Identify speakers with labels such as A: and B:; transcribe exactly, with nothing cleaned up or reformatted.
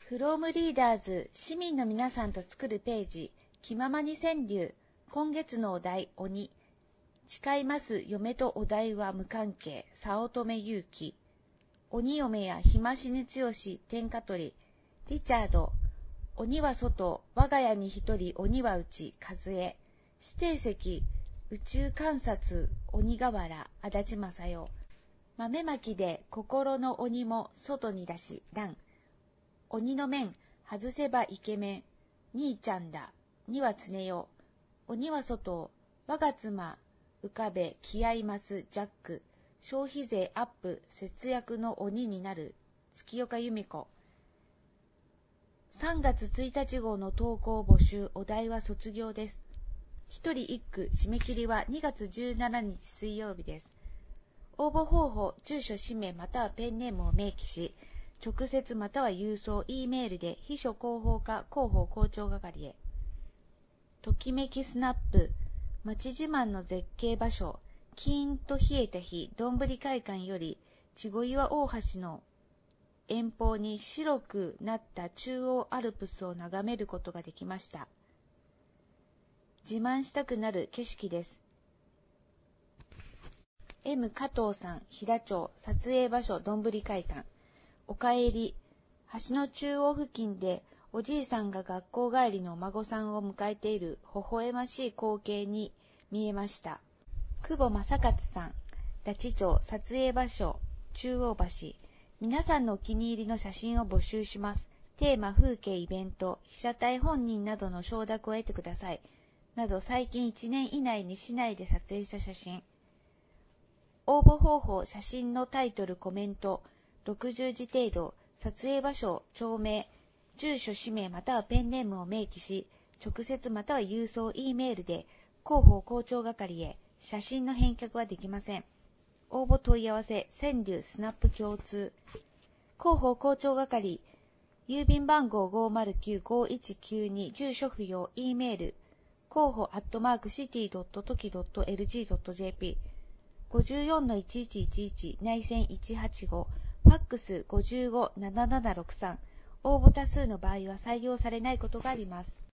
A: From Readers 市民の皆さんと作るページ、気ままに川柳。今月のお題、鬼。誓います嫁とお題は無関係、早乙女勇気。鬼嫁や日増しに強し、天下取り。リチャード。鬼は外、我が家に一人、鬼は内、和江。指定席、宇宙観察、鬼瓦、足立正代。豆まきで心の鬼も外に出し、蘭。鬼の面、外せばイケメン、兄ちゃんだ、には常よ。鬼は外、我が妻、浮かべ、気合います、ジャック。消費税アップ、節約の鬼になる、月岡由美子。さんがつついたち号の投稿募集、お題は卒業です。一人一句、締め切りはにがつじゅうしちにち水曜日です。応募方法、住所、氏名またはペンネームを明記し、直接または郵送、E メールで秘書広報課広報校長係へ。ときめきスナップ、町自慢の絶景場所、キーンと冷えた日、どんぶり会館より、稚児岩大橋の遠方に白くなった中央アルプスを眺めることができました。自慢したくなる景色です。M 加藤さん、飛騨町、撮影場所、どんぶり会館。おかえり、橋の中央付近でおじいさんが学校帰りのお孫さんを迎えている微笑ましい光景に見えました。久保正勝さん、ダチ町、撮影場所、中央橋。皆さんのお気に入りの写真を募集します。テーマ、風景、イベント、被写体本人などの承諾を得てください。など最近いちねん以内に市内で撮影した写真。応募方法、写真のタイトル、コメント、ろくじゅうじ程度、撮影場所、町名、住所、氏名またはペンネームを明記し、直接または郵送、E メールで広報校長係へ。写真の返却はできません。応募問い合わせ、川柳スナップ共通。広報校長係、郵便番号 ごーまるきゅうごーいちきゅうに、住所不要、E メール、広報アットマークシティドットトキドットエルジードットジェーピー、ごじゅうよんのいちいちいちいち、内線いちはちご、ファックス ごじゅうごななななろくさん。応募多数の場合は採用されないことがあります。